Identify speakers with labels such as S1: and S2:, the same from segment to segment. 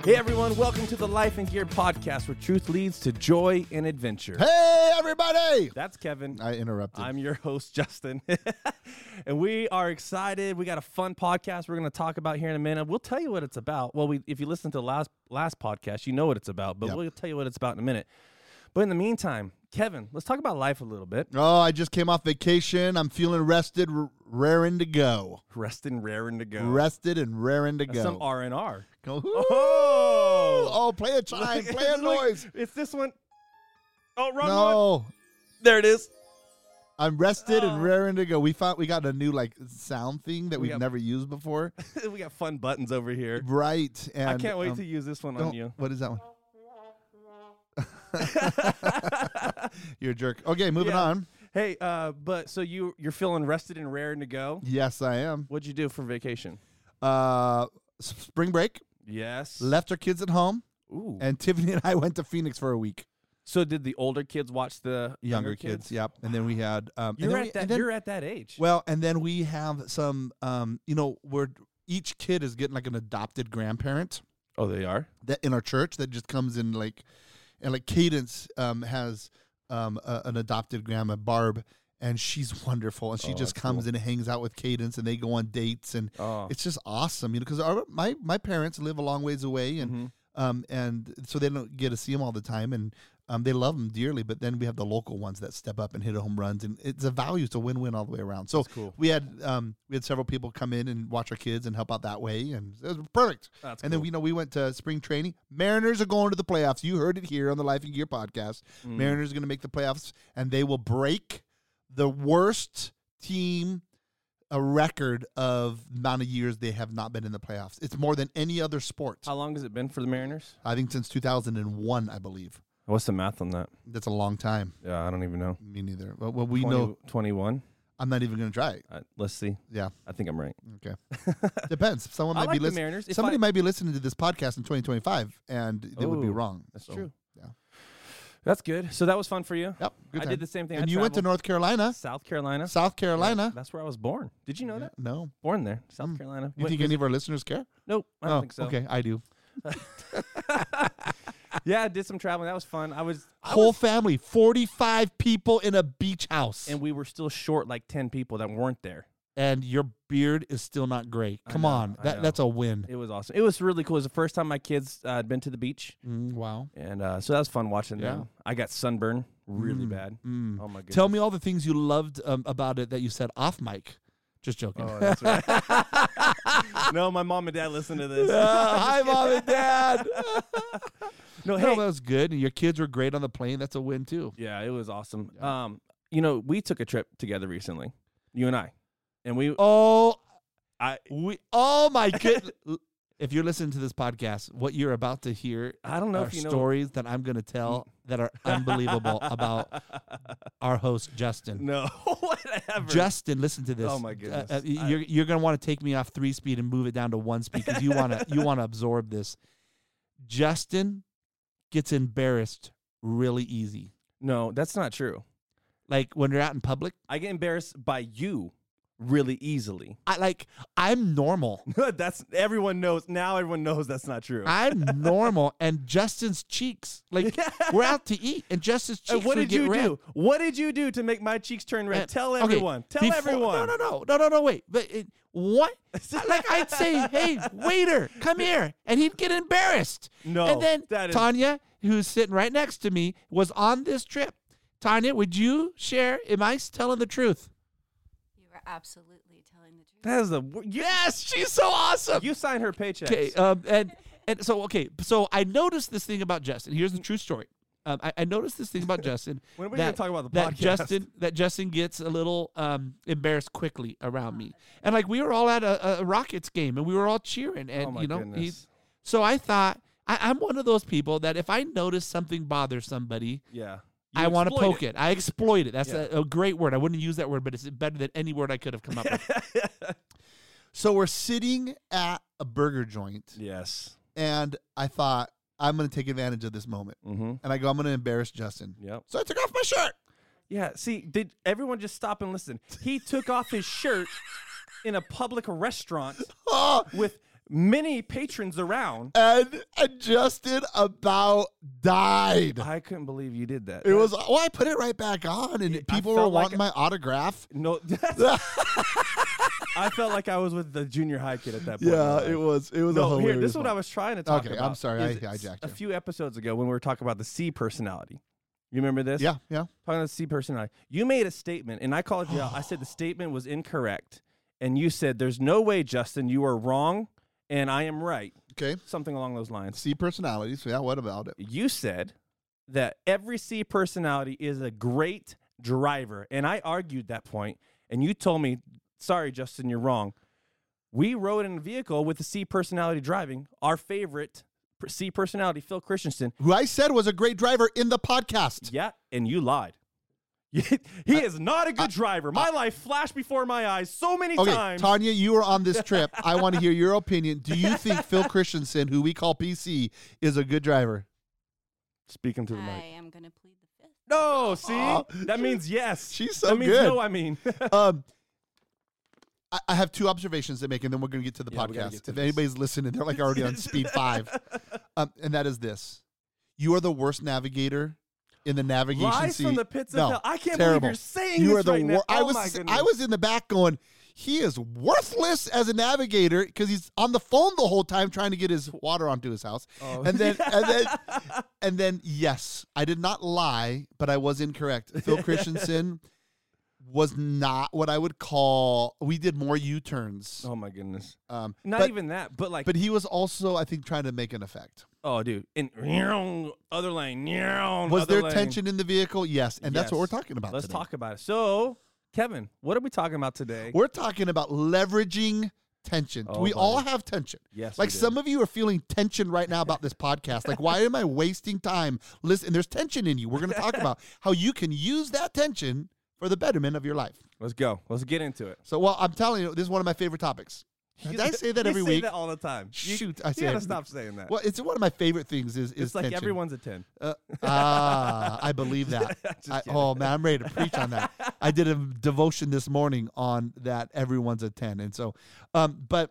S1: Hey everyone, welcome to the Life and Gear podcast where truth leads to joy and adventure.
S2: Hey everybody!
S1: That's Kevin.
S2: I interrupted.
S1: I'm your host, Justin. And we are excited. We got a fun podcast we're going to talk about here in a minute. We'll tell you what it's about. Well, if you listen to the last podcast, you know what it's about, but we'll tell you what it's about in a minute. But in the meantime, Kevin, let's talk about life a little bit.
S2: Oh, I just came off vacation. I'm feeling rested, raring to go.
S1: Rested and raring to go.
S2: Rested and raring to
S1: That's
S2: go.
S1: some R&R.
S2: Go.
S1: Oh,
S2: Play a chime, play a noise.
S1: It's this one. Oh, wrong one.
S2: No,
S1: There it is.
S2: I'm rested and raring to go. We got a new sound thing that
S1: We
S2: we've
S1: got-
S2: never used before.
S1: We got fun buttons over here.
S2: Right. And
S1: I can't wait to use this one on you.
S2: What is that one? You're a jerk. Okay, moving
S1: Yeah.
S2: on.
S1: Hey, but so you're feeling rested and raring to go.
S2: Yes, I am.
S1: What'd you do for vacation?
S2: Spring break.
S1: Yes.
S2: Left our kids at home,
S1: Ooh.
S2: and Tiffany and I went to Phoenix for a week.
S1: So did the older kids watch the
S2: Younger kids, yep. And then we had
S1: You're at that age.
S2: well, and then we have some where each kid is getting like an adopted grandparent
S1: Oh, they are.
S2: that in our church that just comes in like Cadence has an adopted grandma, Barb, and she's wonderful, and she just
S1: that's
S2: comes
S1: cool.
S2: in and hangs out with Cadence, and they go on dates, and
S1: Oh.
S2: it's just awesome, because my parents live a long ways away, and and so they don't get to see them all the time, and they love them dearly. But then we have the local ones that step up and hit home runs, and it's a value. It's a win-win all the way around. So
S1: That's cool.
S2: we had several people come in and watch our kids and help out that way, and it was perfect.
S1: That's
S2: and
S1: cool.
S2: then we went to spring training. Mariners are going to the playoffs. You heard it here on the Life and Gear podcast. Mariners are going to make the playoffs, and they will break the worst team a record of amount of years they have not been in the playoffs. It's more than any other sport.
S1: How long has it been for the Mariners?
S2: I think since 2001, I believe.
S1: What's the math on that?
S2: That's a long time.
S1: Yeah, I don't even know.
S2: Me neither. Well, we know.
S1: 21.
S2: I'm not even going to try.
S1: Let's see.
S2: Yeah.
S1: I think I'm right.
S2: Okay. Depends. Someone
S1: I
S2: might
S1: like
S2: be
S1: the
S2: listening.
S1: Mariners. If
S2: Somebody
S1: I-
S2: might be listening to this podcast in 2025, and they would be
S1: Oh,
S2: wrong.
S1: That's
S2: So,
S1: true.
S2: Yeah.
S1: That's good. So that was fun for you.
S2: Yep. Good
S1: I
S2: time.
S1: did the same thing.
S2: And
S1: I
S2: you went to
S1: traveled.
S2: North Carolina,
S1: South Carolina.
S2: South Carolina.
S1: Yeah, that's where I was born. Did you know that?
S2: No.
S1: Born there, South Carolina.
S2: You
S1: Went
S2: think any of our listeners care?
S1: Nope, I don't think so.
S2: Okay, I do.
S1: Yeah, I did some traveling. That was fun.
S2: Whole family, 45 people in a beach house.
S1: And we were still short like 10 people that weren't there.
S2: And your beard is still not gray.
S1: I
S2: Come
S1: know,
S2: on.
S1: I know.
S2: That's a win.
S1: It was awesome. It was really cool. It was the first time my kids had been to the beach.
S2: Wow.
S1: And so that was fun watching
S2: Yeah.
S1: them. I got sunburn really bad.
S2: Mm.
S1: Oh, my goodness.
S2: Tell me all the things you loved about it that you said off mic. Just joking.
S1: Oh, that's right. No, my mom and dad listen to this.
S2: Hi, Mom and Dad.
S1: No,
S2: No,
S1: hey.
S2: that was good. And your kids were great on the plane. That's a win, too.
S1: Yeah, it was awesome.
S2: Yeah.
S1: We took a trip together recently, you and I. And we
S2: Oh my
S1: I
S2: goodness. If you're listening to this podcast, what you're about to hear
S1: don't know
S2: are
S1: if you know.
S2: stories that I'm going to tell that are unbelievable about our host, Justin.
S1: No, whatever.
S2: Justin, listen to this.
S1: Oh, my goodness.
S2: You're going to want to take me off 3-speed and move it down to 1-speed because you want to absorb this. Justin gets embarrassed really easy.
S1: No, that's not true.
S2: Like when you're out in public,
S1: I get embarrassed by you really easily.
S2: I'm normal.
S1: That's everyone knows. Now everyone knows that's not true.
S2: I'm normal, and Justin's cheeks, we're out to eat, and Justin's cheeks
S1: What
S2: would
S1: did you
S2: get red.
S1: do? What did you do to make my cheeks turn red? Tell
S2: Okay,
S1: everyone. Tell everyone.
S2: No, wait. But what? I'd say, hey, waiter, come here, and he'd get embarrassed.
S1: No,
S2: And then
S1: that is-
S2: Tanya, who's sitting right next to me, was on this trip. Tanya, would you share? Am I telling the truth?
S3: You are absolutely telling the truth.
S1: That is
S2: Yes, she's so awesome.
S1: you signed her paycheck.
S2: Okay, so I noticed this thing about Justin. Here's the true story. I noticed this thing about Justin.
S1: When are we going to talk about the
S2: that
S1: podcast?
S2: Justin gets a little embarrassed quickly around me, and we were all at a Rockets game, and we were all cheering, and
S1: Oh my goodness.
S2: so I thought I'm one of those people that if I notice something bothers somebody,
S1: Yeah.
S2: I want to
S1: exploit
S2: poke it. I exploit it. That's
S1: Yeah.
S2: a great word. I wouldn't use that word, but it's better than any word I could have come up with. So we're sitting at a burger joint,
S1: Yes.
S2: and I thought, I'm going to take advantage of this moment.
S1: Mm-hmm.
S2: And I go, I'm going to embarrass Justin.
S1: Yep.
S2: So I took off my shirt.
S1: Yeah. See, did everyone just stop and listen? He took off his shirt in a public restaurant
S2: Oh,
S1: with many patrons around.
S2: And Justin about died.
S1: I couldn't believe you did that.
S2: It was, I put it right back on, and people were
S1: felt like
S2: wanting my autograph.
S1: No, I felt like I was with the junior high kid at that point.
S2: Yeah, it was a hilarious
S1: here, this is what
S2: one.
S1: I was trying to talk
S2: Okay,
S1: about.
S2: I'm sorry, I
S1: is
S2: hijacked
S1: A
S2: you.
S1: few episodes ago when we were talking about the C personality. You remember this?
S2: Yeah.
S1: Talking about the C personality. You made a statement, and I called you out. I said the statement was incorrect, and you said, "There's no way, Justin, you are wrong, and I am right."
S2: Okay.
S1: Something along those lines.
S2: C personalities. Yeah, what about it?
S1: You said that every C personality is a great driver, and I argued that point, and you told me, "Sorry, Justin, you're wrong." We rode in a vehicle with a C personality driving. Our favorite C personality, Phil Christensen.
S2: Who I said was a great driver in the podcast.
S1: Yeah, and you lied. He is not a good driver. My life flashed before my eyes so many times.
S2: Tanya, you were on this trip. I want to hear your opinion. Do you think Phil Christensen, who we call PC, is a good driver?
S1: Speaking to the
S3: I
S1: mic.
S3: am going to plead the fifth.
S1: No, see? That means yes.
S2: She's so
S1: that means
S2: good.
S1: no, I mean.
S2: I have two observations to make, and then we're going to get to the
S1: Yeah, we gotta
S2: podcast.
S1: get to
S2: If
S1: this.
S2: anybody's listening, they're like already on speed 5. And that is this. You are the worst navigator in the navigation
S1: Lies
S2: seat.
S1: from the pits of
S2: No,
S1: hell. I can't
S2: terrible.
S1: believe you're saying
S2: You
S1: this
S2: are the
S1: right now.
S2: I
S1: Oh, my goodness.
S2: was in the back going, he is worthless as a navigator because he's on the phone the whole time trying to get his water onto his house.
S1: Oh.
S2: And then yes, I did not lie, but I was incorrect. Phil Christensen was not what I would call. We did more U-turns.
S1: Oh, my goodness.
S2: Not
S1: Not even that, but like.
S2: But he was also, I think, trying to make an effect.
S1: Oh, dude. In other lane.
S2: Was
S1: other
S2: there
S1: lane.
S2: tension in the vehicle? Yes, and that's what we're
S1: Yes.
S2: talking about
S1: Let's
S2: today.
S1: talk about it. So, Kevin, what are we talking about today?
S2: We're talking about leveraging tension.
S1: Oh,
S2: we
S1: buddy.
S2: all have tension.
S1: Yes,
S2: Like
S1: we do.
S2: some of you are feeling tension right now about this podcast. Like, why am I wasting time? Listen, there's tension in you. We're going to talk about how you can use that tension for the betterment of your life.
S1: Let's go. Let's get into it.
S2: So, well, I'm telling you, this is one of my favorite topics. Did I say that every
S1: you
S2: week?
S1: say that all the time.
S2: Shoot, I
S1: You
S2: say
S1: gotta
S2: it.
S1: stop saying that.
S2: Well, it's one of my favorite things is
S1: it's like
S2: tension.
S1: everyone's a 10.
S2: I believe that.
S1: Just kidding.
S2: Oh man, I'm ready to preach on that. I did a devotion this morning on that. Everyone's a 10, and so, this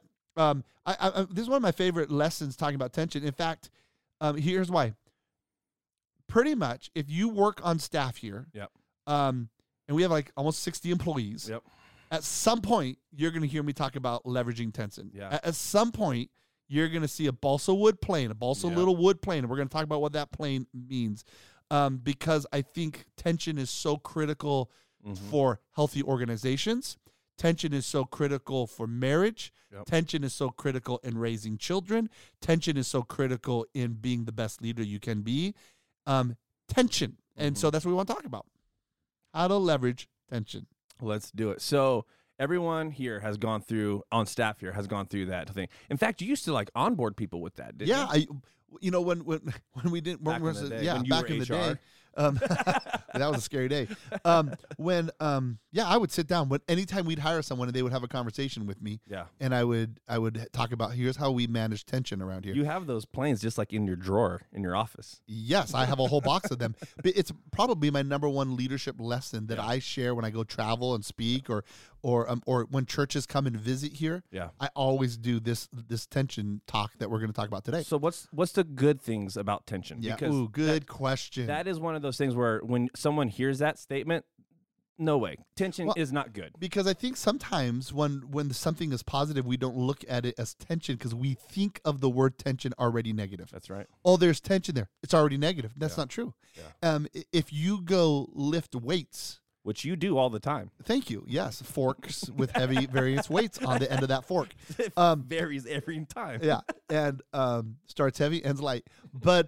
S2: is one of my favorite lessons talking about tension. In fact, here's why. Pretty much, if you work on staff here,
S1: Yep.
S2: And we have like almost 60 employees.
S1: Yep.
S2: At some point, you're going to hear me talk about leveraging tension.
S1: Yeah.
S2: At some point, you're going to see a balsa wood plane, a balsa
S1: Yeah.
S2: little wood plane, and we're going to talk about what that plane means, because I think tension is so critical for healthy organizations. Tension is so critical for marriage.
S1: Yep.
S2: Tension is so critical in raising children. Tension is so critical in being the best leader you can be. Tension. And so that's what we want to talk about. How to leverage tension.
S1: Let's do it. So everyone here has gone through, on staff here, has gone through that thing. In fact, you used to like onboard people with that, didn't you?
S2: When we didn't,
S1: Back in the day, when you
S2: back
S1: were
S2: in the
S1: HR.
S2: day, that was a scary day. I would sit down anytime we'd hire someone and they would have a conversation with me,
S1: Yeah.
S2: and I would talk about here's how we manage tension around here.
S1: You have those planes just like in your drawer in your office.
S2: Yes, I have a whole box of them. But it's probably my number one leadership lesson that
S1: Yeah.
S2: I share when I go travel and speak, or when churches come and visit here.
S1: Yeah.
S2: I always do this tension talk that we're going to talk about today.
S1: So what's the good things about tension?
S2: Yeah.
S1: Because
S2: Ooh, good question.
S1: that is one of those things where when someone hears that statement, no way. Tension
S2: Well,
S1: is not good.
S2: Because I think sometimes when something is positive, we don't look at it as tension because we think of the word tension already negative.
S1: That's right.
S2: Oh, there's tension there. It's already negative. That's
S1: Yeah.
S2: not true.
S1: Yeah.
S2: If you go lift weights,
S1: Which you do all the time.
S2: thank you. Yes, forks with heavy various weights on the end of that fork.
S1: It varies every time.
S2: Yeah, and starts heavy, ends light. But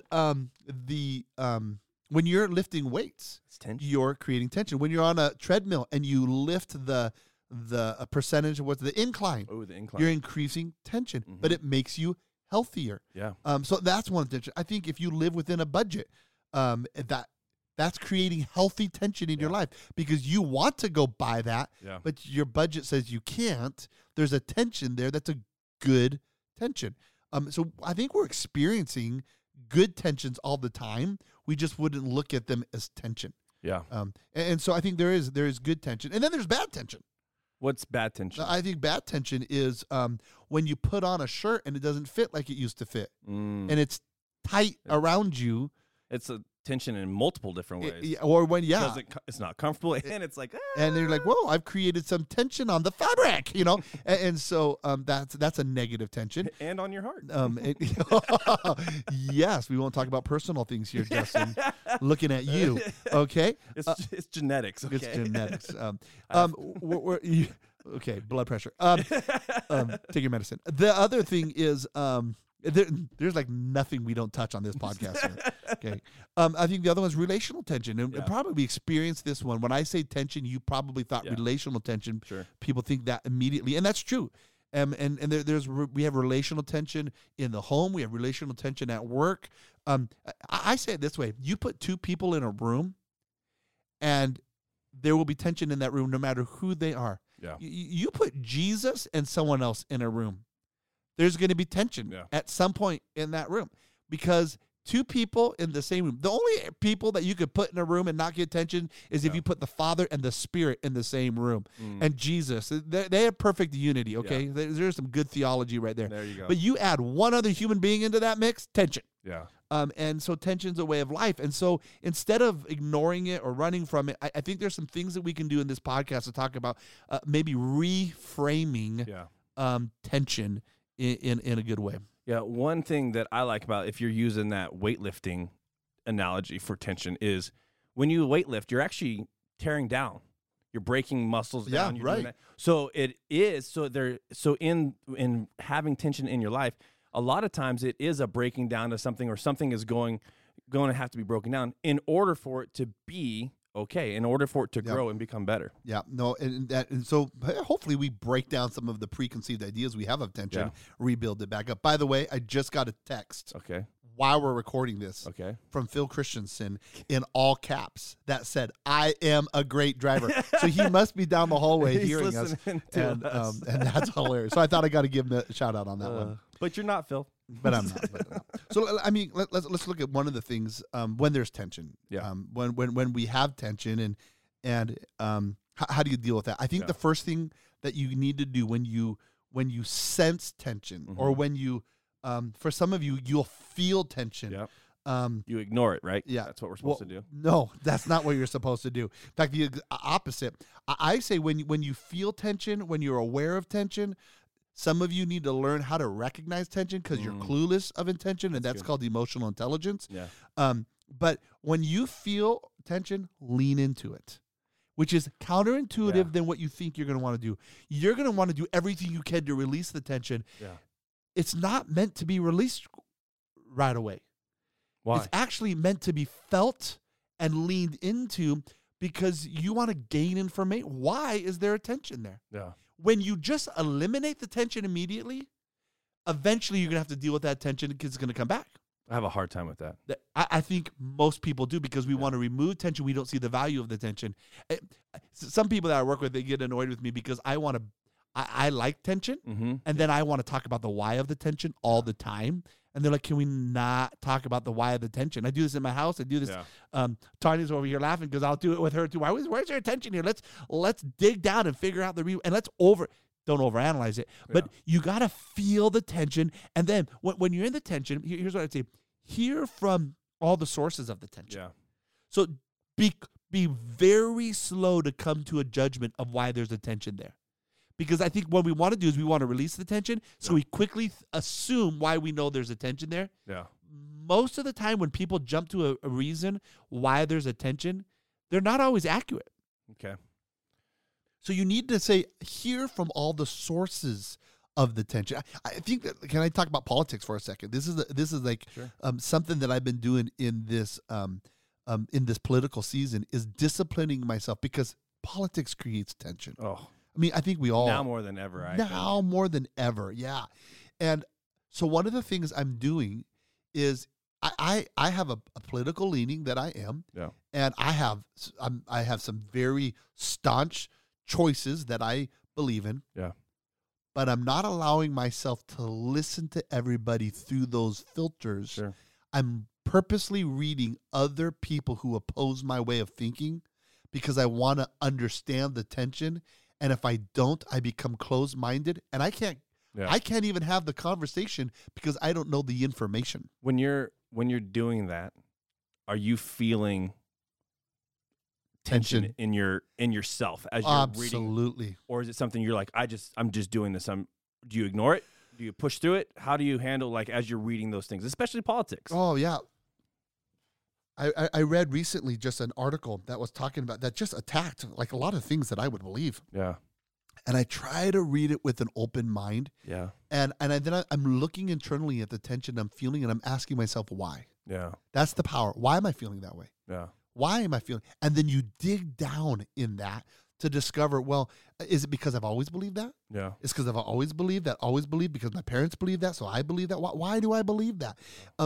S2: when you're lifting weights,
S1: It's tension.
S2: you're creating tension. When you're on a treadmill and you lift a percentage of what's the incline,
S1: Oh, the incline.
S2: you're increasing tension, but it makes you healthier.
S1: Yeah.
S2: So that's one tension. I think if you live within a budget, that's creating healthy tension in your life because you want to go buy that,
S1: Yeah.
S2: but your budget says you can't. There's a tension there. That's a good tension. So I think we're experiencing good tensions all the time. We just wouldn't look at them as tension.
S1: Yeah.
S2: And so I think there is good tension, and then there's bad tension.
S1: What's bad tension?
S2: I think bad tension is when you put on a shirt and it doesn't fit like it used to fit, and it's tight around you.
S1: It's a tension in multiple different ways.
S2: Or when,
S1: it's not comfortable, and it's like,
S2: and they're like, whoa, I've created some tension on the fabric, and so that's a negative tension.
S1: And on your heart.
S2: Yes, we won't talk about personal things here, Justin. Looking at you, okay?
S1: It's genetics. Okay?
S2: It's genetics. Okay, blood pressure. Take your medicine. The other thing is, there's like nothing we don't touch on this podcast here. Okay. I think the other one's relational tension. And probably we experienced this one. When I say tension, you probably thought relational tension.
S1: Sure.
S2: People think that immediately. And that's true. And we have relational tension in the home. We have relational tension at work. I say it this way. You put two people in a room and there will be tension in that room no matter who they are.
S1: Yeah.
S2: You put Jesus and someone else in a room, there's going to be tension at some point in that room because two people in the same room. The only people that you could put in a room and not get tension is if you put the Father and the Spirit in the same room. And Jesus. They have perfect unity, okay? Yeah. There's some good theology right there.
S1: There you go.
S2: But you add one other human being into that mix, tension.
S1: Yeah.
S2: And so tension's a way of life. And so instead of ignoring it or running from it, I think there's some things that we can do in this podcast to talk about maybe reframing tension in a good way.
S1: Yeah, one thing that I like about if you're using that weightlifting analogy for tension is when you weightlift, you're actually tearing down. You're breaking muscles down.
S2: Yeah,
S1: you're
S2: right.
S1: doing that. So it is in having tension in your life, a lot of times it is a breaking down of something or something is going to have to be broken down in order for it to be okay, in order for it to grow and become better.
S2: Yeah, no, and so hopefully we break down some of the preconceived ideas we have of tension, rebuild it back up. By the way, I just got a text while we're recording this from Phil Christensen in all caps that said, "I am a great driver." So he must be down the hallway hearing us, and that's hilarious. So I thought I got to give him a shout out on that one.
S1: But you're not, Phil.
S2: But I'm not. So I mean, let's look at one of the things when there's tension. Yeah. When we have tension and how do you deal with that? I think the first thing that you need to do when you sense tension or when you for some of you you'll feel tension.
S1: Yeah. You ignore it, right?
S2: Yeah.
S1: That's what we're supposed to do.
S2: No, that's not what you're supposed to do. In fact, the opposite. I say when you feel tension, when you're aware of tension. Some of you need to learn how to recognize tension because you're clueless of intention, and that's called emotional intelligence.
S1: Yeah.
S2: But when you feel tension, lean into it, which is counterintuitive than what you think you're going to want to do. You're going to want to do everything you can to release the tension. Yeah. It's not meant to be released right away.
S1: Why?
S2: It's actually meant to be felt and leaned into because you want to gain information. Why is there a tension there?
S1: Yeah.
S2: When you just eliminate the tension immediately, eventually you're going to have to deal with that tension because it's going to come back.
S1: I have a hard time with that.
S2: I think most people do because we want to remove tension. We don't see the value of the tension. Some people that I work with, they get annoyed with me because I like tension, and then I want to talk about the why of the tension all the time. And they're like, can we not talk about the why of the tension? I do this in my house. I do this. Tanya's over here laughing because I'll do it with her too. Where's there tension here? Let's dig down and figure out the reason. And don't overanalyze it. But you got to feel the tension. And then when you're in the tension, here's what I'd say. Hear from all the sources of the tension. Yeah. So be very slow to come to a judgment of why there's a tension there. Because I think what we want to do is we want to release the tension, so we quickly assume why we know there's a tension there. Yeah. Most of the time when people jump to a reason why there's a tension, they're not always accurate.
S1: Okay.
S2: So you need to hear from all the sources of the tension. I think that, can I talk about politics for a second? This is like something that I've been doing in this political season is disciplining myself because politics creates tension.
S1: Oh.
S2: I mean, I think we all...
S1: Now more than ever,
S2: more than ever, yeah. And so one of the things I'm doing is I have a political leaning that I am, and I have some very staunch choices that I believe in, but I'm not allowing myself to listen to everybody through those filters.
S1: Sure.
S2: I'm purposely reading other people who oppose my way of thinking because I want to understand the tension. And if I don't, I become closed-minded, and I can't even have the conversation because I don't know the information.
S1: When you're doing that, are you feeling tension in yourself as you're reading?
S2: Absolutely.
S1: Or is it something you're like, I'm just doing this? Do you ignore it? Do you push through it? How do you handle, like, as you're reading those things, especially politics?
S2: Oh, yeah. I read recently just an article that was talking about that just attacked like a lot of things that I would believe.
S1: Yeah.
S2: And I try to read it with an open mind.
S1: Yeah.
S2: And I'm looking internally at the tension I'm feeling, and I'm asking myself why.
S1: Yeah.
S2: That's the power. Why am I feeling that way?
S1: Yeah.
S2: Why am I feeling? And then you dig down in that to discover, well, is it because I've always believed that?
S1: Yeah.
S2: It's because I've always believed that, because my parents believe that, so I believe that. Why do I believe that?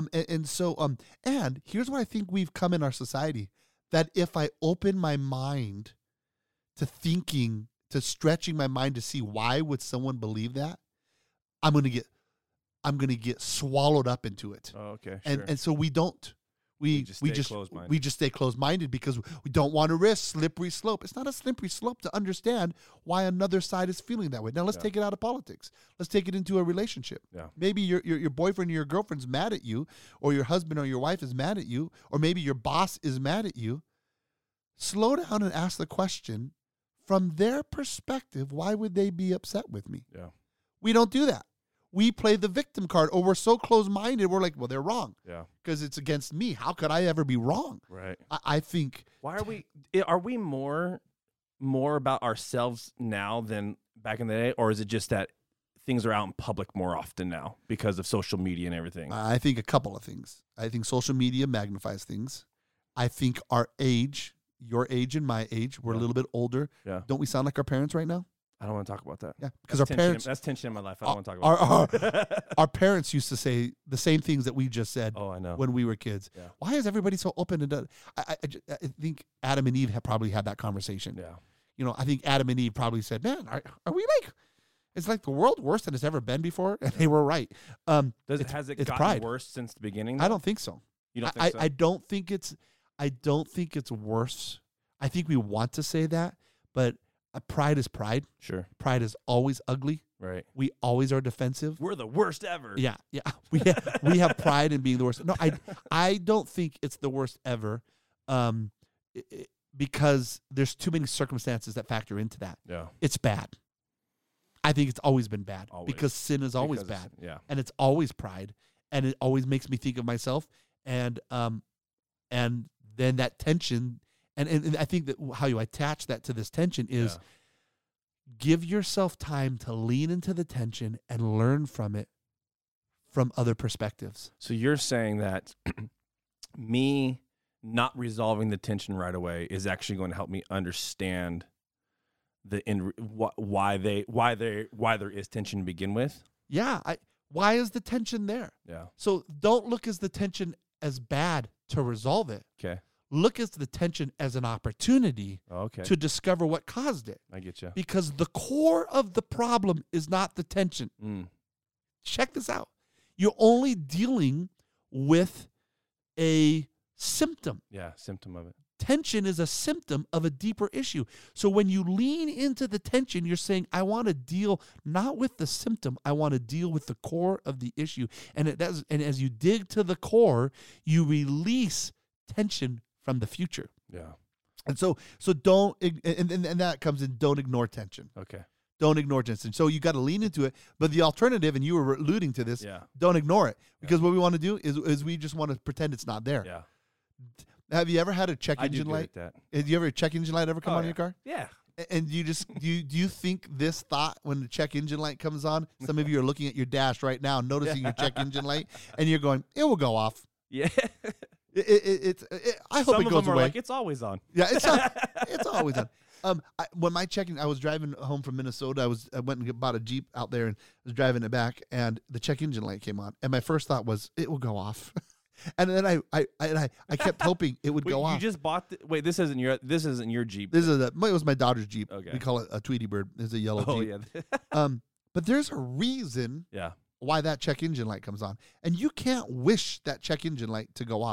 S2: And here's what I think we've come in our society, that if I open my mind to thinking, to stretching my mind to see why would someone believe that, I'm going to get swallowed up into it.
S1: Oh, okay. Sure.
S2: And so we don't. We just stay closed-minded because we don't want to risk slippery slope. It's not a slippery slope to understand why another side is feeling that way. Now let's take it out of politics. Let's take it into a relationship.
S1: Yeah.
S2: Maybe your boyfriend or your girlfriend's mad at you, or your husband or your wife is mad at you, or maybe your boss is mad at you. Slow down and ask the question, from their perspective, why would they be upset with me?
S1: Yeah.
S2: We don't do that. We play the victim card, or we're so close-minded, we're like, well, they're wrong.
S1: Yeah.
S2: Because it's against me. How could I ever be wrong?
S1: Right.
S2: I think.
S1: Why are we more about ourselves now than back in the day? Or is it just that things are out in public more often now because of social media and everything?
S2: I think a couple of things. I think social media magnifies things. I think our age, your age and my age, we're a little bit older.
S1: Yeah.
S2: Don't we sound like our parents right now?
S1: I don't want to talk about that.
S2: Yeah, because our parents.
S1: That's tension in my life. I don't want to talk about that.
S2: Our parents used to say the same things that we just said.
S1: Oh, I know.
S2: When we were kids.
S1: Yeah.
S2: Why is everybody so open and I think Adam and Eve have probably had that conversation.
S1: Yeah.
S2: I think Adam and Eve probably said, "Man, are we like? It's like the world worse than it's ever been before," and they were right.
S1: Has it gotten
S2: pride.
S1: worse since the beginning?
S2: Though? I don't think so.
S1: You don't think so?
S2: I don't think it's worse. I think we want to say that, but pride is pride.
S1: Sure.
S2: Pride is always ugly.
S1: Right.
S2: We always are defensive.
S1: We're the worst ever.
S2: Yeah. We have pride in being the worst. No, I don't think it's the worst ever, because there's too many circumstances that factor into that.
S1: Yeah.
S2: It's bad. I think it's always been bad.
S1: Always.
S2: Because sin is always bad.
S1: Yeah.
S2: And it's always pride, and it always makes me think of myself, and then that tension. And I think that how you attach that to this tension is give yourself time to lean into the tension and learn from it from other perspectives.
S1: So you're saying that me not resolving the tension right away is actually going to help me understand why there is tension to begin with?
S2: Yeah. Why is the tension there?
S1: Yeah.
S2: So don't look as the tension as bad to resolve it.
S1: Okay.
S2: Look at the tension as an opportunity to discover what caused it.
S1: I get you.
S2: Because the core of the problem is not the tension. Check this out. You're only dealing with a symptom.
S1: Yeah, symptom of it.
S2: Tension is a symptom of a deeper issue. So when you lean into the tension, you're saying, I want to deal not with the symptom, I want to deal with the core of the issue. And as you dig to the core, you release tension from the future.
S1: Yeah.
S2: And so don't, and that comes in, don't ignore tension.
S1: Okay.
S2: Don't ignore tension. So you got to lean into it. But the alternative, and you were alluding to this, don't ignore it. Because what we want to do is we just want to pretend it's not there.
S1: Yeah.
S2: Have you ever had a check engine light? Have you ever a check engine light ever come on in your car?
S1: Yeah.
S2: And do you think this thought when the check engine light comes on? Some of you are looking at your dash right now, noticing your check engine light, and you're going, it will go off.
S1: Yeah.
S2: I hope
S1: Some
S2: it goes
S1: of them
S2: away.
S1: Are like, it's always on.
S2: Yeah, it's always on. When I was driving home from Minnesota, I went and bought a Jeep out there and was driving it back, and the check engine light came on, and my first thought was it will go off, and then I kept hoping it would go off.
S1: You just bought this isn't your Jeep.
S2: It was my daughter's Jeep.
S1: Okay.
S2: We call it a Tweety Bird. It's a yellow Jeep.
S1: Yeah.
S2: But there's a reason.
S1: Yeah.
S2: Why that check engine light comes on, and you can't wish that check engine light to go off.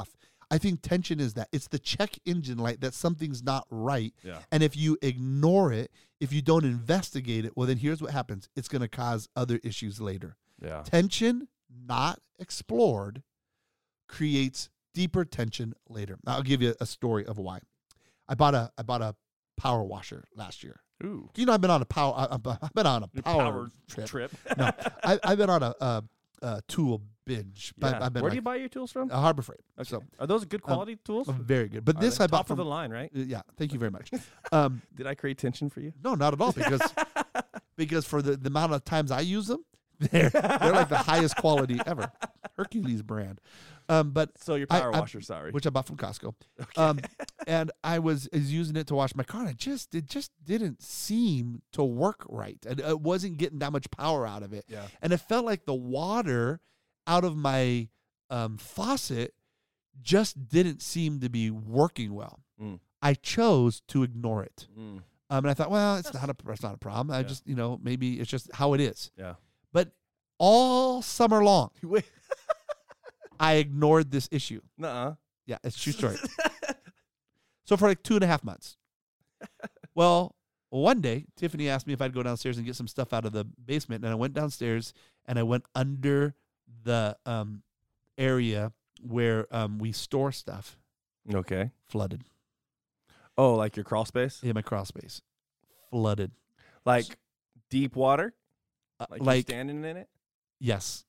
S2: I think tension is that. It's the check engine light that something's not right.
S1: Yeah.
S2: And if you ignore it, if you don't investigate it, well, then here's what happens. It's going to cause other issues later.
S1: Yeah.
S2: Tension not explored creates deeper tension later. I'll give you a story of why. I bought a power washer last year.
S1: Ooh.
S2: You know, I've been on a power trip. No, I've been on a tool binge.
S1: Yeah.
S2: I've been
S1: Where do you buy your tools from?
S2: Harbor Freight.
S1: Okay.
S2: So
S1: Are those good quality tools?
S2: very good. But
S1: Are
S2: this
S1: they
S2: I bought
S1: top of
S2: from
S1: the line, right?
S2: yeah. Thank you very much.
S1: Did I create tension for you?
S2: No, not at all. Because for the amount of times I use them, they're like the highest quality ever. Hercules brand. But
S1: So your power washer, sorry.
S2: which I bought from Costco. And I was using it to wash my car, and it just didn't seem to work right. And it wasn't getting that much power out of it.
S1: Yeah.
S2: And it felt like the water out of my faucet just didn't seem to be working well.
S1: Mm.
S2: I chose to ignore it.
S1: Mm.
S2: And I thought, well, it's not a problem. I just, maybe it's just how it is.
S1: Yeah.
S2: But all summer long, I ignored this issue.
S1: Nuh-uh.
S2: Yeah, it's a true story. So for like 2.5 months. Well, one day, Tiffany asked me if I'd go downstairs and get some stuff out of the basement. And I went downstairs and I went under the area where we store stuff.
S1: Okay.
S2: Flooded.
S1: Oh, like your crawl space?
S2: Yeah, my crawl space. Flooded.
S1: Like deep water? Like you're
S2: like
S1: standing in it?
S2: yes.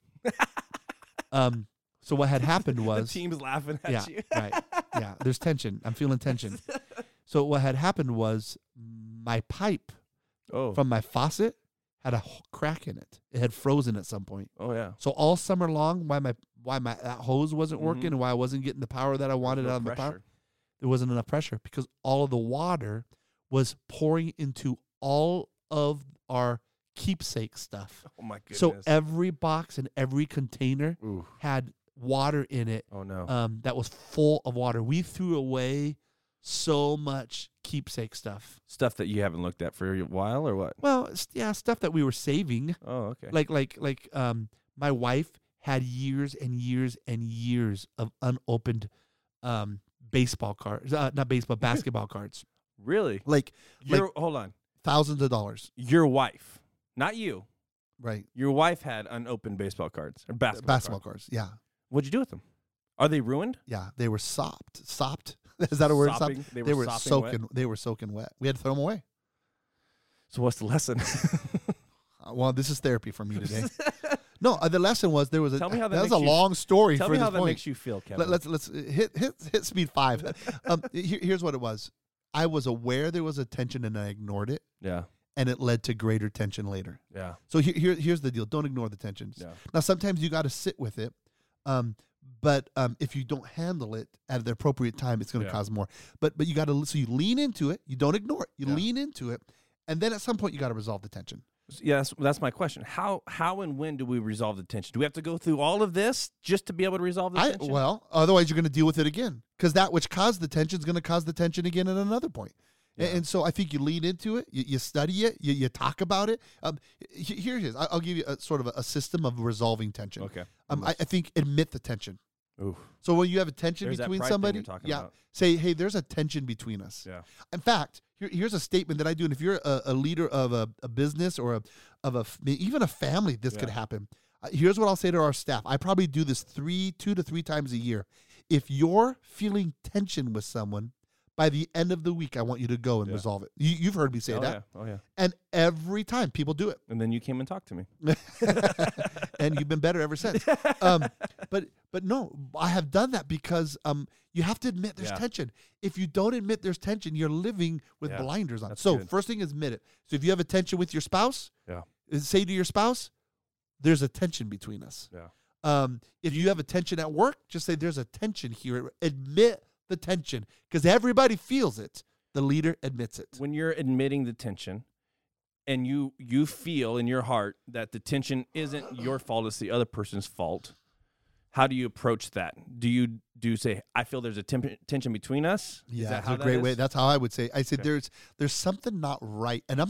S2: So what had happened was
S1: the team's laughing at
S2: yeah,
S1: you.
S2: right. Yeah, there's tension. I'm feeling tension. So what had happened was my pipe
S1: Oh.
S2: from my faucet had a crack in it. It had frozen at some point.
S1: Oh yeah.
S2: So all summer long, why my that hose wasn't working and why I wasn't getting the power that I wanted
S1: No
S2: out of the
S1: pressure.
S2: power, there wasn't enough pressure because all of the water was pouring into all of our keepsake stuff.
S1: Oh my goodness.
S2: So every box and every container
S1: Ooh.
S2: had water in it.
S1: Oh no.
S2: That was full of water. We threw away so much keepsake stuff.
S1: Stuff that you haven't looked at for a while or what?
S2: Well, yeah, stuff that we were saving.
S1: Oh, okay.
S2: Like my wife had years and years and years of unopened baseball cards, basketball cards.
S1: Really?
S2: Like
S1: Hold on.
S2: thousands of dollars.
S1: Your wife, not you.
S2: Right.
S1: Your wife had unopened baseball cards or basketball cards.
S2: cards. Yeah.
S1: What'd you do with them? Are they ruined?
S2: Yeah. They were sopped. Sopped. Is that a word?
S1: Sopping?
S2: Sopped?
S1: They were sopping wet?
S2: soaking. They were soaking wet. We had to throw them away.
S1: So what's the lesson?
S2: Well, this is therapy for me today. No, the lesson was there was a.
S1: Tell me how that
S2: was
S1: makes
S2: a
S1: you-
S2: long story
S1: Tell
S2: for
S1: me
S2: this
S1: how that
S2: point.
S1: makes you feel, Kevin.
S2: Let's hit speed 5. Here's what it was. I was aware there was a tension and I ignored it,
S1: Yeah.
S2: and it led to greater tension later.
S1: Yeah.
S2: So here's the deal. Don't ignore the tensions.
S1: Yeah.
S2: Now, sometimes you got to sit with it. But if you don't handle it at the appropriate time, it's going to
S1: Yeah.
S2: cause more. But you got to, so you lean into it. You don't ignore it. You
S1: Yeah.
S2: lean into it. And then at some point, you got to resolve the tension.
S1: Yes, that's my question. How and when do we resolve the tension? Do we have to go through all of this just to be able to resolve the tension?
S2: Well, otherwise you're going to deal with it again, because that which caused the tension is going to cause the tension again at another point.
S1: Yeah.
S2: And so I think you lean into it, you study it, you talk about it. Here it is. I'll give you a sort of a system of resolving tension.
S1: Okay.
S2: I think admit the tension.
S1: Ooh.
S2: So when you have a tension
S1: There's that
S2: between
S1: pride thing
S2: somebody,
S1: you're talking
S2: yeah,
S1: about.
S2: say, hey, there's a tension between us.
S1: Yeah.
S2: In fact, here's a statement that I do. And if you're a leader of a business or even a family, this could
S1: Yeah.
S2: happen. Here's what I'll say to our staff. I probably do this 2 to 3 times a year. If you're feeling tension with someone, by the end of the week, I want you to go and
S1: Yeah.
S2: resolve it. You've heard me say
S1: Oh
S2: that.
S1: yeah. Oh yeah.
S2: And every time people do it.
S1: And then you came and talked to me.
S2: And you've been better ever since. But no, I have done that because you have to admit there's
S1: Yeah.
S2: tension. If you don't admit there's tension, you're living with
S1: Yeah,
S2: blinders on.
S1: that's
S2: So
S1: good.
S2: first thing is admit it. So if you have a tension with your spouse,
S1: Yeah.
S2: say to your spouse, there's a tension between us.
S1: Yeah.
S2: If you have a tension at work, just say there's a tension here. Admit the tension, because everybody feels it. The leader admits it.
S1: When you're admitting the tension and you feel in your heart that the tension isn't your fault, it's the other person's fault, How do you approach that? Do you say, I feel there's a tension between us?
S2: Yeah,
S1: is that
S2: that's
S1: how
S2: a great way.
S1: is?
S2: That's how I would say. I said
S1: Okay.
S2: there's something not right, and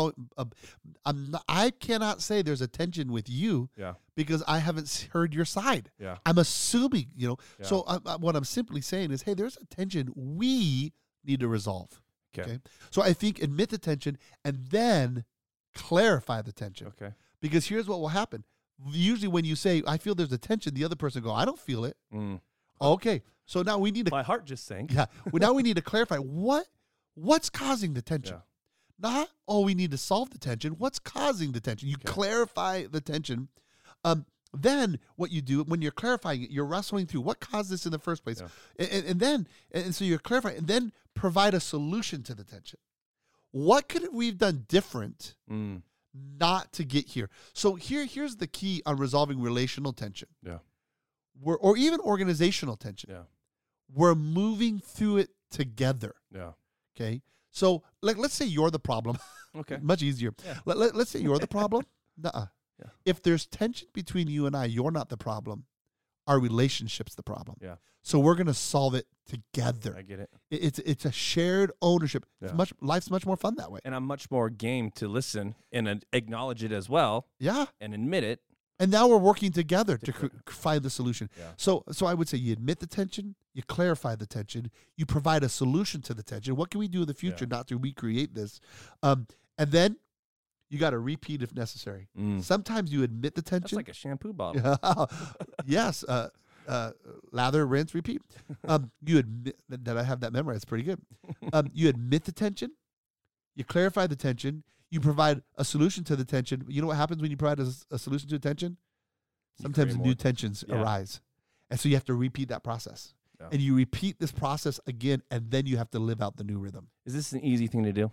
S2: I cannot say there's a tension with you
S1: Yeah.
S2: because I haven't heard your side.
S1: Yeah.
S2: I'm assuming,
S1: Yeah.
S2: So what I'm simply saying is, hey, there's a tension we need to resolve.
S1: Okay.
S2: So I think admit the tension and then clarify the tension.
S1: Okay.
S2: Because here's what will happen. Usually when you say, I feel there's a tension, the other person go, I don't feel it.
S1: Mm.
S2: Okay. So now we need to
S1: My heart just sank.
S2: Yeah. Well, now we need to clarify what's causing the tension.
S1: Yeah.
S2: Not, we need to solve the tension. What's causing the tension? You
S1: Okay.
S2: clarify the tension. Then what you do when you're clarifying it, you're wrestling through what caused this in the first place.
S1: Yeah.
S2: And so you're clarifying and then provide a solution to the tension. What could we've done different
S1: Mm.
S2: not to get here? So here's the key on resolving relational tension.
S1: Yeah.
S2: Or even organizational tension.
S1: Yeah.
S2: We're moving through it together.
S1: Yeah.
S2: Okay. So let's say you're the problem.
S1: Okay.
S2: Much easier.
S1: Yeah.
S2: Let's say you're the problem. Nuh-uh.
S1: Yeah.
S2: If there's tension between you and I, you're not the problem. Our relationship's the problem.
S1: Yeah.
S2: So we're gonna solve it together.
S1: I get it.
S2: It's a shared ownership.
S1: Yeah.
S2: Life's much more fun that way.
S1: And I'm much more game to listen and acknowledge it as well
S2: Yeah.
S1: and admit it.
S2: And now we're working together to
S1: Together.
S2: find the solution.
S1: Yeah.
S2: So I would say you admit the tension, you clarify the tension, you provide a solution to the tension. What can we do in the future
S1: Yeah.
S2: not to recreate this? And then you got to repeat if necessary.
S1: Mm.
S2: Sometimes you admit the
S1: That's
S2: tension.
S1: like a shampoo bottle.
S2: Yes. Lather, rinse, repeat. You admit that I have that memorized. It's pretty good. You admit the tension, you clarify the tension, you provide a solution to the tension. You know what happens when you provide a solution to a tension?
S1: You
S2: Sometimes
S1: create
S2: new
S1: more.
S2: tensions
S1: Yeah.
S2: arise. And so you have to repeat that process.
S1: Yeah.
S2: And you repeat this process again, and then you have to live out the new rhythm.
S1: Is this an easy thing to do?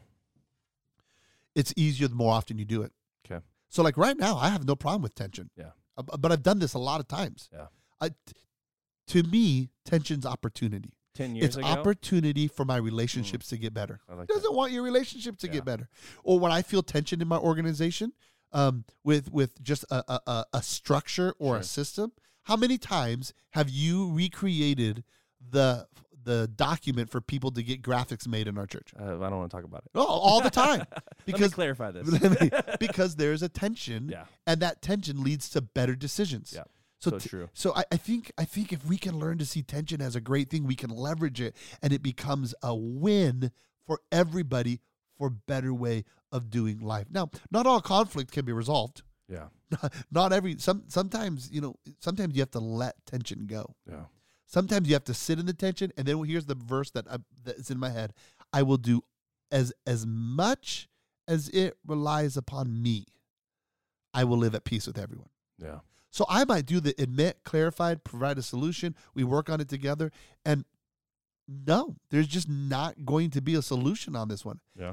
S2: It's easier the more often you do it.
S1: Okay.
S2: So like right now, I have no problem with tension.
S1: Yeah.
S2: But I've done this a lot of times.
S1: Yeah.
S2: To me, tension's opportunity.
S1: 10 years
S2: It's
S1: ago?
S2: opportunity for my relationships to get better.
S1: I like
S2: Who doesn't want your relationship to
S1: Yeah.
S2: get better? Or when I feel tension in my organization, with just a structure or
S1: Sure.
S2: a system, how many times have you recreated the document for people to get graphics made in our church?
S1: I don't want to talk about it.
S2: Oh, all the time.
S1: Let me
S2: Because
S1: clarify this.
S2: because there's a tension,
S1: Yeah.
S2: and that tension leads to better decisions.
S1: Yeah.
S2: So,
S1: So true.
S2: So I think if we can learn to see tension as a great thing, we can leverage it, and it becomes a win for everybody for a better way of doing life. Now, not all conflict can be resolved.
S1: Yeah.
S2: Not every sometimes you have to let tension go.
S1: Yeah.
S2: Sometimes you have to sit in the tension, and then here's the verse that's in my head: I will do as much as it relies upon me. I will live at peace with everyone.
S1: Yeah.
S2: So I might do the admit, clarified, provide a solution. We work on it together. And no, there's just not going to be a solution on this one.
S1: Yeah.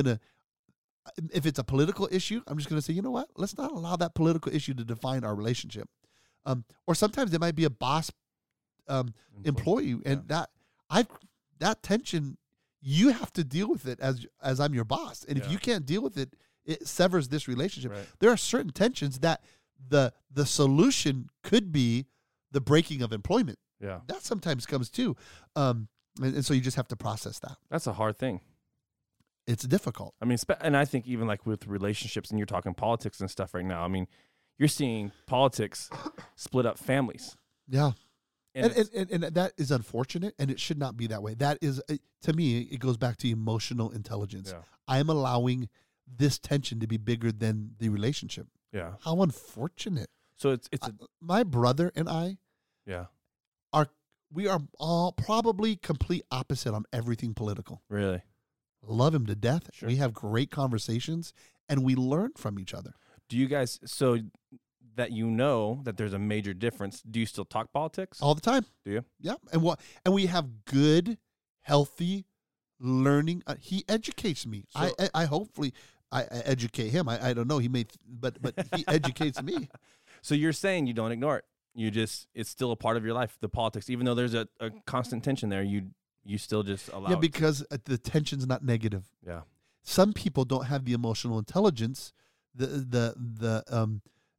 S2: If it's a political issue, I'm just going to say, you know what? Let's not allow that political issue to define our relationship. Or sometimes it might be a boss employee. And that tension, you have to deal with it as I'm your boss. And if
S1: Yeah.
S2: you can't deal with it, it severs this relationship.
S1: Right.
S2: There are certain tensions that the solution could be the breaking of employment.
S1: Yeah.
S2: That sometimes comes too. And so you just have to process that.
S1: That's a hard thing.
S2: It's difficult.
S1: I mean, and I think even like with relationships, and you're talking politics and stuff right now. I mean, you're seeing politics split up families.
S2: Yeah.
S1: And
S2: And that is unfortunate, and it should not be that way. That is, to me, it goes back to emotional intelligence.
S1: Yeah.
S2: I am allowing this tension to be bigger than the relationship.
S1: Yeah.
S2: How unfortunate.
S1: So it's
S2: My brother and I,
S1: yeah.
S2: we are all probably complete opposite on everything political.
S1: Really.
S2: Love him to death.
S1: Sure.
S2: We have great conversations, and we learn from each other.
S1: Do you guys, so that that there's a major difference, do you still talk politics?
S2: All the time.
S1: Do you?
S2: Yeah. And we have good, healthy learning. He educates me.
S1: So-
S2: I hopefully I educate him. I don't know. He may, but he educates me.
S1: So you're saying you don't ignore it. It's still a part of your life, the politics, even though there's a constant tension there, you still just allow
S2: Yeah,
S1: it.
S2: because the tension's not negative.
S1: Yeah.
S2: Some people don't have the emotional intelligence,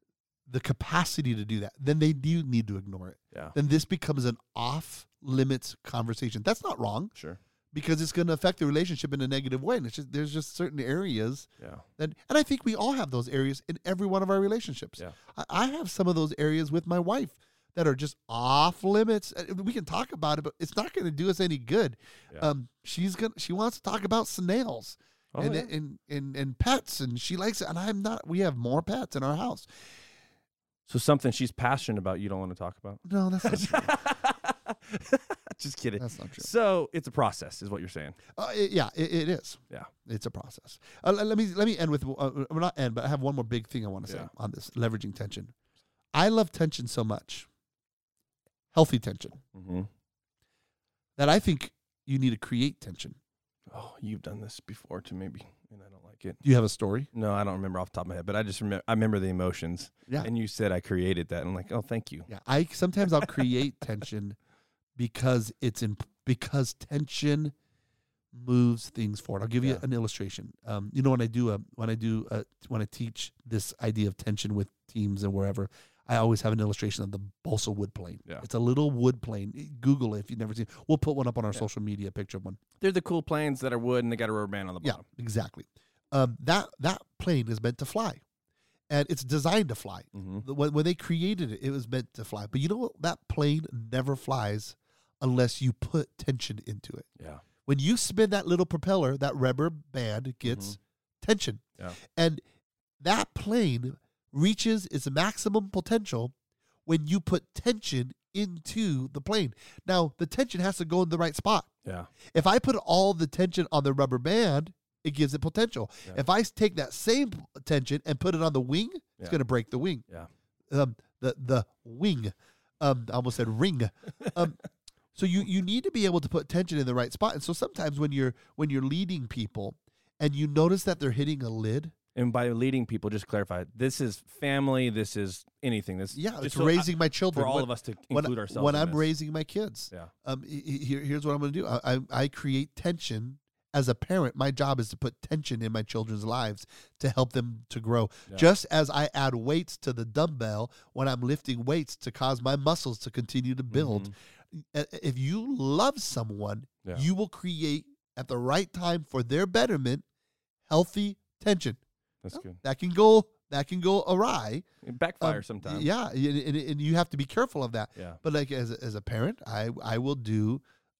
S2: the capacity to do that, then they do need to ignore it.
S1: Yeah.
S2: Then this becomes an off-limits conversation. That's not wrong
S1: Sure.
S2: because it's going to affect the relationship in a negative way. And there's just certain areas
S1: Yeah.
S2: and I think we all have those areas in every one of our relationships.
S1: Yeah.
S2: I have some of those areas with my wife that are just off limits. We can talk about it, but it's not going to do us any good.
S1: Yeah.
S2: She wants to talk about snails
S1: Oh,
S2: and pets, and she likes it. And I'm not. We have more pets in our house.
S1: So something she's passionate about you don't want to talk about?
S2: No, that's not true.
S1: Just kidding.
S2: That's not true.
S1: So it's a process, is what you're saying.
S2: It is.
S1: Yeah.
S2: It's a process. Let me end with not end, but I have one more big thing I want to say on this leveraging tension. I love tension so much, healthy tension, that I think you need to create tension.
S1: Oh, you've done this before too, maybe, and I don't like it.
S2: Do you have a story?
S1: No, I don't remember off the top of my head, but I just remember the emotions.
S2: Yeah.
S1: And you said I created that. And I'm like, oh, thank you.
S2: Yeah. Sometimes I'll create tension because because tension moves things forward. I'll give you an illustration. When I teach this idea of tension with teams and wherever, I always have an illustration of the balsa wood plane. Yeah. It's a little wood plane. Google it if you've never seen it. We'll put one up on our social media, picture of one.
S1: They're the cool planes that are wood and they got a rubber band on the bottom.
S2: Yeah, exactly. That plane is meant to fly. And it's designed to fly. Mm-hmm. When they created it, it was meant to fly. But you know what? That plane never flies unless you put tension into it.
S1: Yeah.
S2: When you spin that little propeller, that rubber band gets tension.
S1: Yeah.
S2: And that plane reaches its maximum potential when you put tension into the plane. Now, the tension has to go in the right spot.
S1: Yeah.
S2: If I put all the tension on the rubber band, it gives it potential. Yeah. If I take that same tension and put it on the wing, it's going to break the wing.
S1: Yeah.
S2: The wing. I almost said ring. So you need to be able to put tension in the right spot. And so sometimes when you're leading people and you notice that they're hitting a lid.
S1: And by leading people, just clarify, this is family, this is anything.
S2: It's raising my children.
S1: For all of us to include ourselves
S2: when I'm raising my kids.
S1: Yeah.
S2: Here's what I'm going to do. I create tension. As a parent, my job is to put tension in my children's lives to help them to grow. Yeah. Just as I add weights to the dumbbell when I'm lifting weights to cause my muscles to continue to build. If you love someone, you will create at the right time for their betterment healthy tension.
S1: That's good.
S2: That can go awry.
S1: It backfires sometimes.
S2: Yeah, and you have to be careful of that.
S1: Yeah.
S2: But like as a parent, I will do.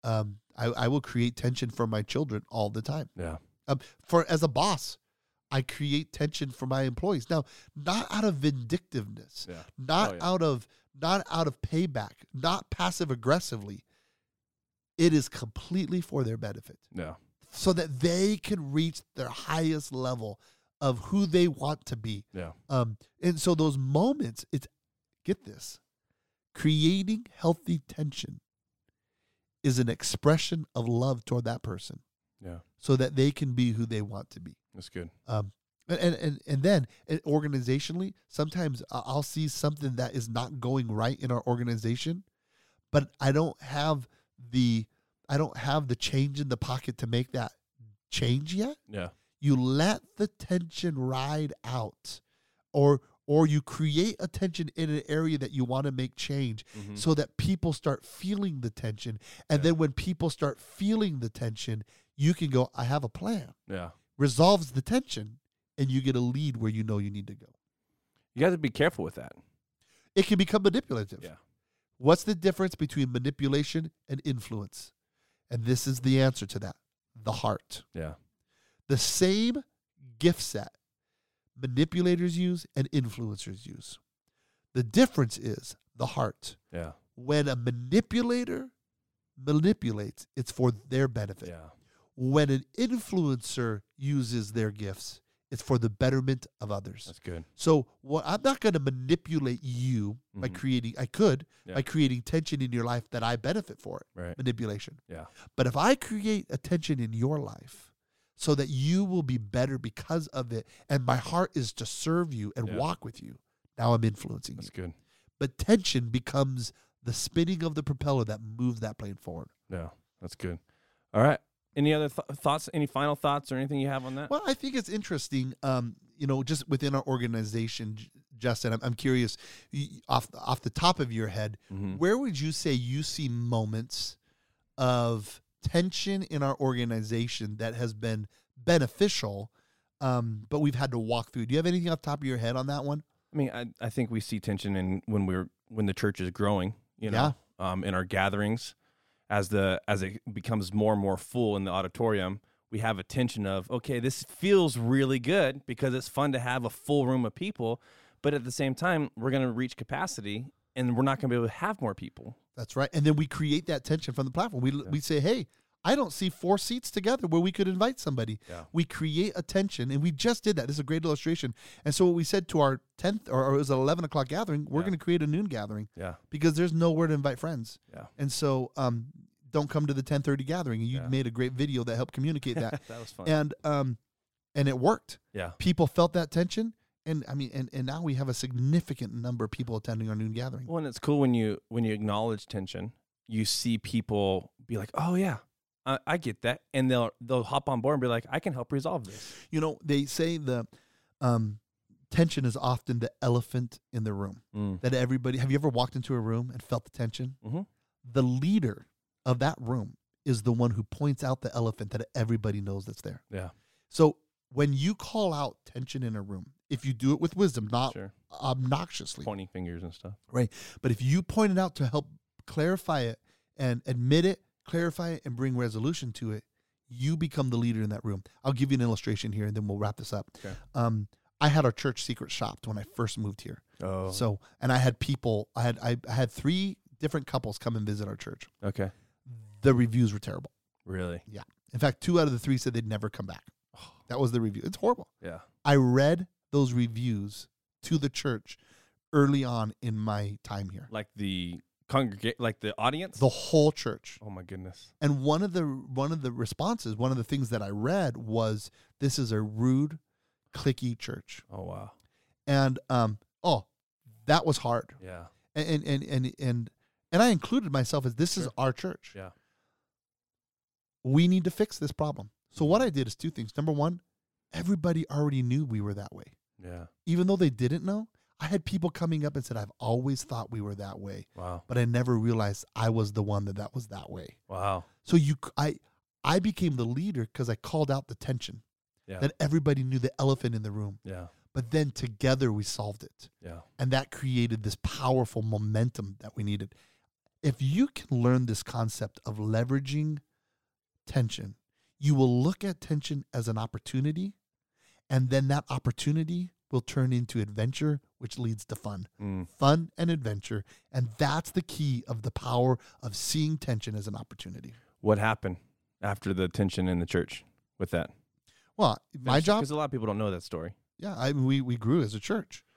S2: I will create tension for my children all the time.
S1: Yeah.
S2: As a boss, I create tension for my employees. Now, not out of vindictiveness, not out of payback, not passive aggressively. It is completely for their benefit.
S1: Yeah.
S2: So that they can reach their highest level of who they want to be.
S1: Yeah.
S2: And so those moments, get this, creating healthy tension is an expression of love toward that person.
S1: Yeah.
S2: So that they can be who they want to be.
S1: That's good.
S2: And then organizationally, sometimes I'll see something that is not going right in our organization, but I don't have the change in the pocket to make that change yet.
S1: Yeah.
S2: You let the tension ride out, or you create a tension in an area that you want to make change so that people start feeling the tension. And then when people start feeling the tension, you can go, I have a plan.
S1: Yeah.
S2: Resolves the tension, and you get a lead where you know you need to go.
S1: You have to be careful with that.
S2: It can become manipulative.
S1: Yeah.
S2: What's the difference between manipulation and influence? And this is the answer to that. The heart.
S1: Yeah.
S2: The same gift set manipulators use and influencers use. The difference is the heart.
S1: Yeah.
S2: When a manipulator manipulates, it's for their benefit.
S1: Yeah.
S2: When an influencer uses their gifts, it's for the betterment of others.
S1: That's good.
S2: So I'm not going to manipulate you by creating, by creating tension in your life that I benefit for it.
S1: Right.
S2: Manipulation.
S1: Yeah.
S2: But if I create a tension in your life so that you will be better because of it, and my heart is to serve you and walk with you, now I'm influencing you.
S1: That's good.
S2: But tension becomes the spinning of the propeller that moves that plane forward.
S1: Yeah, that's good. All right. Any other thoughts, any final thoughts or anything you have on that?
S2: Well, I think it's interesting, just within our organization, Justin, I'm curious, off the top of your head,
S1: Mm-hmm.
S2: where would you say you see moments of tension in our organization that has been beneficial, but we've had to walk through? Do you have anything off the top of your head on that one?
S1: I mean, I think we see tension in when the church is growing, in our gatherings, as it becomes more and more full in the auditorium, we have a tension of, okay, this feels really good because it's fun to have a full room of people, but at the same time, we're going to reach capacity and we're not going to be able to have more people.
S2: That's right. And then we create that tension from the platform. We say, hey, I don't see 4 seats together where we could invite somebody.
S1: Yeah.
S2: We create a tension, and we just did that. This is a great illustration. And so what we said to our 10th, or it was an 11 o'clock gathering, we're going to create a noon gathering.
S1: Yeah.
S2: Because there's nowhere to invite friends.
S1: Yeah.
S2: And so don't come to the 10:30 gathering. And you made a great video that helped communicate that.
S1: That was fun.
S2: And it worked.
S1: Yeah.
S2: People felt that tension. And I mean, and now we have a significant number of people attending our noon gathering.
S1: Well, and it's cool when you acknowledge tension, you see people be like, oh yeah, I get that. And they'll hop on board and be like, I can help resolve this.
S2: You know, they say the tension is often the elephant in the room. That everybody, have you ever walked into a room and felt the tension?
S1: Mm-hmm.
S2: The leader of that room is the one who points out the elephant that everybody knows that's there.
S1: Yeah.
S2: So when you call out tension in a room, if you do it with wisdom, not obnoxiously,
S1: pointing fingers and stuff.
S2: Right. But if you point it out to help clarify it and admit it, clarify it, and bring resolution to it, you become the leader in that room. I'll give you an illustration here, and then we'll wrap this up.
S1: Okay.
S2: I had our church secret shopped when I first moved here.
S1: Oh.
S2: So, and I had people, I had 3 different couples come and visit our church.
S1: Okay.
S2: The reviews were terrible.
S1: Really?
S2: Yeah. In fact, 2 out of the 3 said they'd never come back. That was the review. It's horrible.
S1: Yeah.
S2: I read those reviews to the church early on in my time here.
S1: Like the like the audience?
S2: The whole church.
S1: Oh my goodness.
S2: And one of the responses, one of the things that I read was, this is a rude, cliquey church.
S1: Oh wow.
S2: And that was hard.
S1: Yeah.
S2: And I included myself as this is our church.
S1: Yeah.
S2: We need to fix this problem. So what I did is 2 things. Number 1, everybody already knew we were that way.
S1: Yeah. Even
S2: though they didn't know, I had people coming up and said, I've always thought we were that way.
S1: Wow.
S2: But I never realized I was the one that was that way.
S1: Wow.
S2: So I became the leader because I called out the tension.
S1: Yeah.
S2: That everybody knew the elephant in the room.
S1: Yeah.
S2: But then together we solved it.
S1: Yeah.
S2: And that created this powerful momentum that we needed. If you can learn this concept of leveraging tension, you will look at tension as an opportunity, and then that opportunity will turn into adventure, which leads to fun. Fun and adventure. And that's the key of the power of seeing tension as an opportunity.
S1: What happened after the tension in the church with that?
S2: Well, my job,
S1: because a lot of people don't know that story.
S2: Yeah, we grew as a church.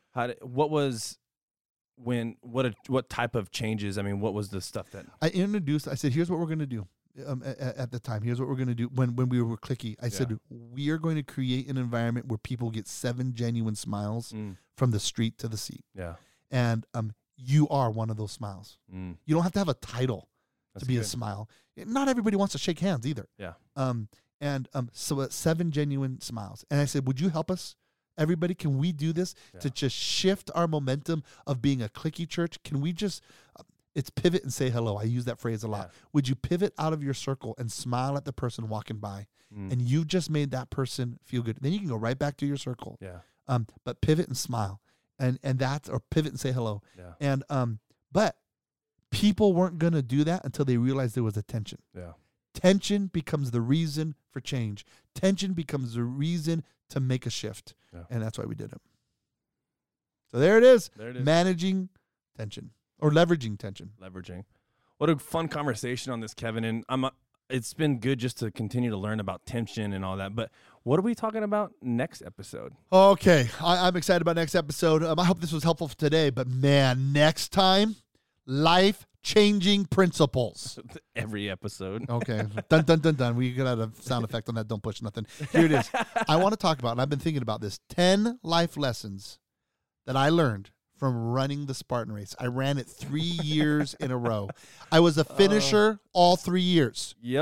S1: What type of changes? I mean, what was the stuff that
S2: I said, here's what we're going to do. At the time, here's what we're going to do. When we were cliquey, I said, we are going to create an environment where people get 7 genuine smiles from the street to the seat.
S1: Yeah.
S2: And you are one of those smiles. You don't have to have a title to be a smile. Not everybody wants to shake hands either.
S1: Yeah.
S2: So 7 genuine smiles. And I said, would you help us? Everybody, can we do this to just shift our momentum of being a cliquey church? Can we just... It's pivot and say hello. I use that phrase a lot. Yeah. Would you pivot out of your circle and smile at the person walking by? And you've just made that person feel good. Then you can go right back to your circle.
S1: Yeah.
S2: But pivot and smile. And that's, or pivot and say hello.
S1: Yeah.
S2: And but people weren't gonna do that until they realized there was a tension.
S1: Yeah.
S2: Tension becomes the reason for change. Tension becomes the reason to make a shift. Yeah. And that's why we did it. So there it is. Managing tension. Or leveraging tension.
S1: What a fun conversation on this, Kevin. And it's been good just to continue to learn about tension and all that. But what are we talking about next episode?
S2: Okay. I'm excited about next episode. I hope this was helpful for today. But man, next time, life-changing principles.
S1: Every episode.
S2: Okay. Dun, dun, dun, dun. We got a sound effect on that. Don't push nothing. Here it is. I want to talk about, and I've been thinking about this, 10 life lessons that I learned from running the Spartan race. I ran it 3 years in a row. I was a finisher all 3 years.
S1: Yep.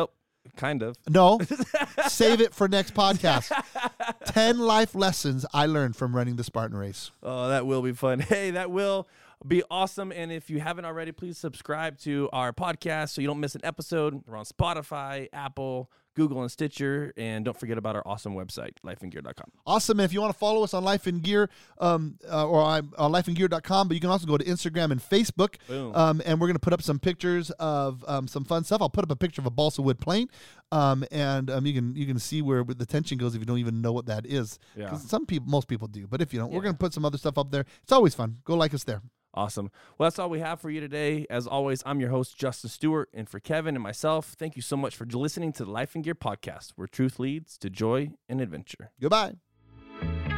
S1: Kind of.
S2: No, save it for next podcast. 10 life lessons I learned from running the Spartan race.
S1: Oh, that will be fun. Hey, that will be awesome. And if you haven't already, please subscribe to our podcast so you don't miss an episode. We're on Spotify, Apple, Google, and Stitcher. And don't forget about our awesome website, lifeandgear.com.
S2: Awesome. And if you want to follow us on Life and Gear or on lifeandgear.com, but you can also go to Instagram and Facebook.
S1: Boom.
S2: And we're going to put up some pictures of some fun stuff. I'll put up a picture of a balsa wood plane. And you can see where the tension goes if you don't even know what that is.
S1: Yeah.
S2: 'Cause most people do. But if you don't, we're going to put some other stuff up there. It's always fun. Go like us there.
S1: Awesome. Well, that's all we have for you today. As always, I'm your host, Justin Stewart. And for Kevin and myself, thank you so much for listening to the Life and Gear podcast, where truth leads to joy and adventure.
S2: Goodbye.